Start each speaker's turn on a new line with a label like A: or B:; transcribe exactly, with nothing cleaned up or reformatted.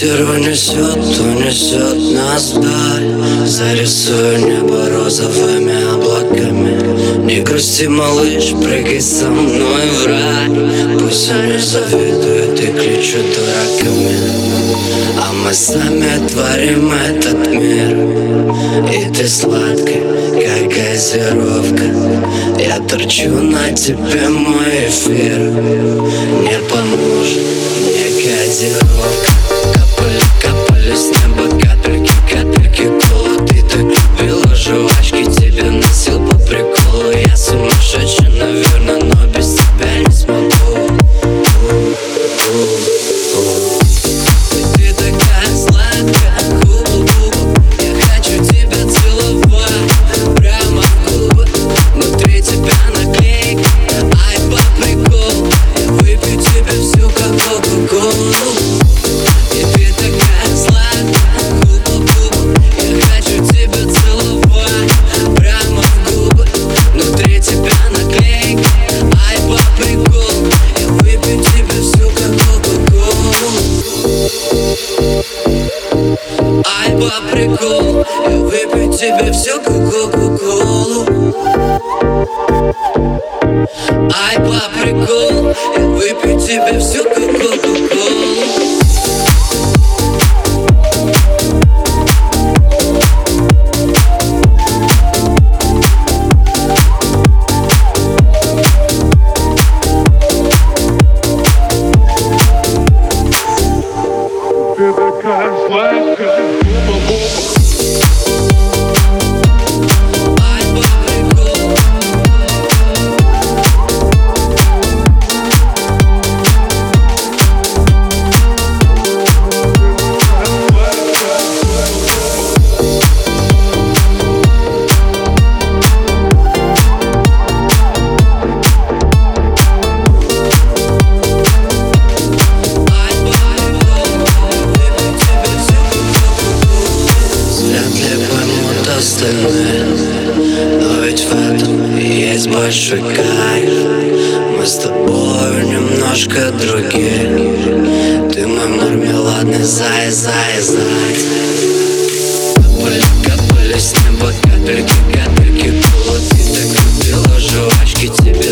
A: Ветер унесет, унесет нас вдаль. Зарисую небо розовыми облаками. Не грусти, малыш, прыгай со мной в рай. Пусть они завидуют и кличут дураками, а мы сами творим этот мир. И ты сладкая, как газировка. Я торчу на тебе, мой эфир. Не поможет мне кодировка. Капали, капали с неба капельки, капельки кола. Ты так любила жвачки, тебе носил по приколу. Я сумасшедший, наверное, но без тебя не смогу. Ты такая сладкая, губу-губу. Я хочу тебя целовать прямо в губы. Внутри тебя наклейка, ай, по приколу. Я выпью тебе всю, как кока-колу. И ты такая сладкая, губу-губу. Я хочу тебя целовать прямо в губы. Внутри тебя наклейка, ай, по приколу. Я выпью тебе всю, как кока-колу. Ай, по приколу. Я выпью тебе всю, как кока-колу. Ай, по приколу. Я выпью тебе всю, как кока-колу.
B: Ты такая сладкая, губа-губа.
A: Ай, по приколу. Остальные, но ведь в этом и есть большой кайф. Мы с тобой немножко другие. Ты мой мармеладный зай, зай, зай. Капали, капали с неба капельки, капельки кола. Ты так любила жвачки, тебе